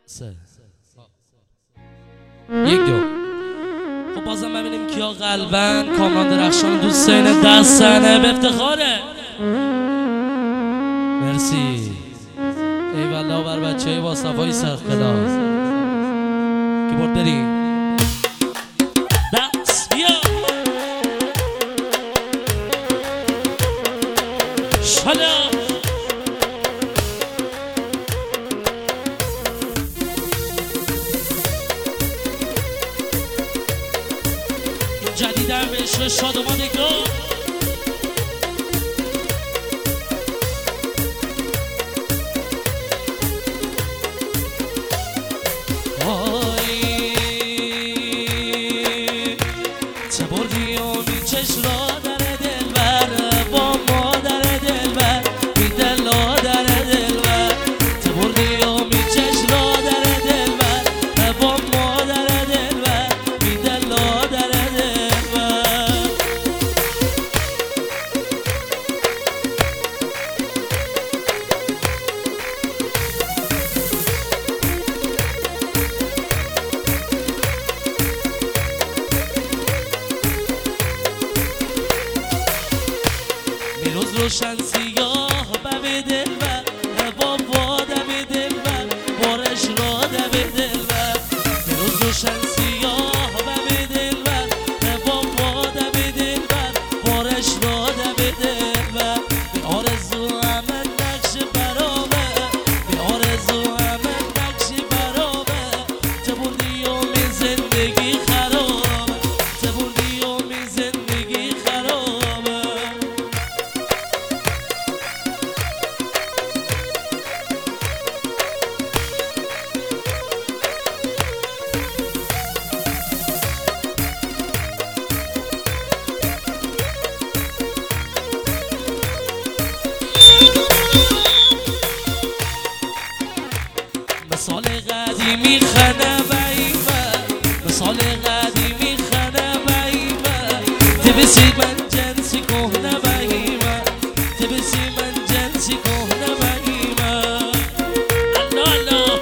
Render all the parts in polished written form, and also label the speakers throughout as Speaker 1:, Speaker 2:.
Speaker 1: سه یک دو. خب بازم ببینیم کیا قلبن. کامران درخشان دوستین دستنه به افتخاره. مرسی ایوالله بر بچه های با صفای سرخلاص کیبورد بریم دست بیا شالا جدیدن به عشق شادمان نگاه چه بردی و میچش را در دلبر با مادر دلبر بی دلا در دلبر چه بردی و میچش را در دلبر با مادر دلبر بی دلا در دلبر روز روشن سیاه به دلبر با دم دلبر بارش را دم دلبر روز روشن سیاه به دلبر با دم دلبر بارش را دم دلبر به آرزو من نقش برامه به آرزو من نقش برامه چه بردی و می زندگی خرابه چه بردی و می زندگی خرابه مثال قدیمی خنه بایمه مثال قدیمی خنه بایمه تبسی من جنسی کهنه بایمه تبسی من جنسی کهنه بایمه الله الله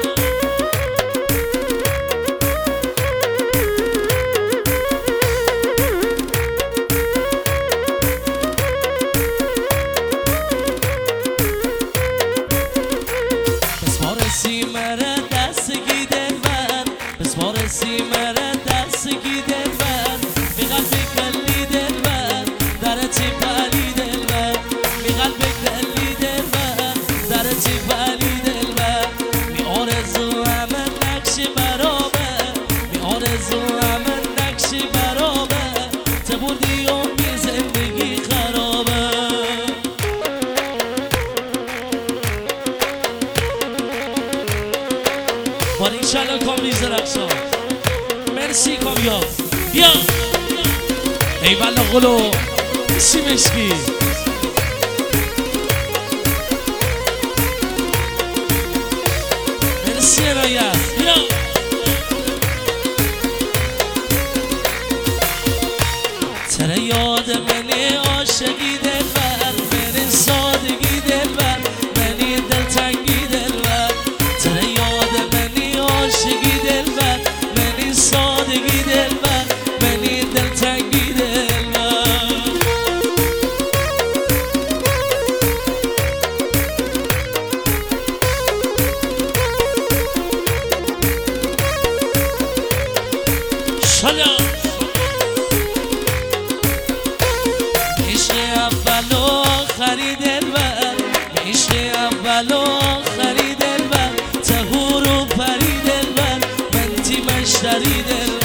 Speaker 1: بسپارسی مره دستگی دلبر بسپارسی مره دستگی دلبر بی قلب کلی دلبر درتی پلی دلبر بی قلب کلی دلبر درتی پلی دلبر بی آرزو همه نقشی برامه بی آرزو همه نقشی برامه چه بردی و بی زندگی خرابه بار اینشالله کامریز درخشان مرسی کامیاب بیا ایوالا قلو سی مشکی مرسی رایت بیا تره یاد منی عاشقی دلبر منی سادگی دلبر منی دلتنگی دلبر تره یاد منی عاشقی دلبر منی سادگی دلبر منی دلتنگی دلبر شالا عشق اول و آخری دلبر عشق اول و آخری دلبر تهور و پری دلبر منتی مشتری دلبر